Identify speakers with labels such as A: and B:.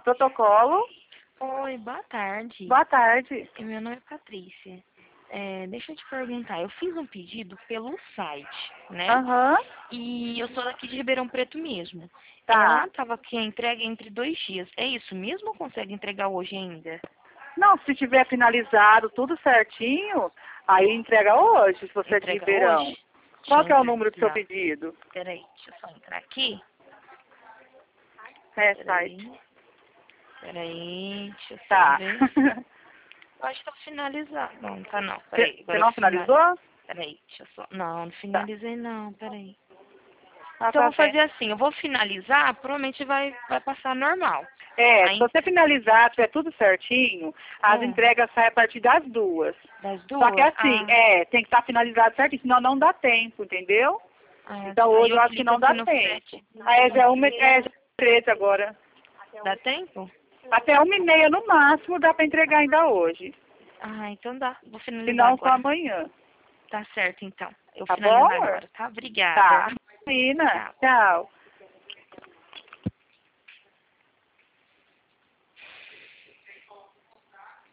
A: Protocolo.
B: Oi, boa tarde.
A: Boa tarde.
B: Meu nome é Patrícia. Deixa eu te perguntar, eu fiz um pedido pelo site, né?
A: Aham.
B: E eu sou daqui de Ribeirão Preto mesmo.
A: Tá.
B: Ela tava aqui a entrega entre 2 dias. É isso mesmo ou consegue entregar hoje ainda?
A: Não, se tiver finalizado tudo certinho, aí entrega hoje, se você é de
B: Entrega
A: Ribeirão.
B: hoje?
A: Qual
B: Deixa
A: que é
B: eu
A: o
B: entrar
A: número do
B: aqui,
A: seu
B: ó.
A: pedido?
B: Peraí, deixa eu só entrar aqui.
A: É,
B: Peraí,
A: site.
B: deixa eu só
A: Tá.
B: ver. Eu acho que tá finalizado. Não, tá não. Peraí,
A: Você
B: agora eu
A: não finalizou?
B: Peraí, deixa eu só... Não, não
A: Tá.
B: finalizei não, peraí.
A: Ah,
B: Então eu
A: tá
B: vou
A: bem.
B: fazer assim, eu vou finalizar, provavelmente vai passar normal.
A: É, se
B: Aí,
A: você finalizar, tiver tudo certinho, as
B: ah,
A: entregas saem a partir das 2.
B: das
A: Só que
B: 2?
A: assim, tem que estar finalizado certinho, senão não dá tempo, entendeu? Então
B: Aí
A: hoje
B: eu
A: eu acho que
B: clico
A: não
B: aqui
A: dá
B: no
A: tempo.
B: frete.
A: Aí já é 13 agora.
B: Dá tempo?
A: Até 1h30 no máximo dá para entregar ainda hoje.
B: Então dá. Vou
A: Se
B: finalizar
A: não, só
B: agora.
A: amanhã.
B: Tá certo, então. Eu
A: Tá
B: finalizo
A: bom?
B: agora, tá? Obrigada.
A: Tá. Menina,
B: Tchau.
A: tchau.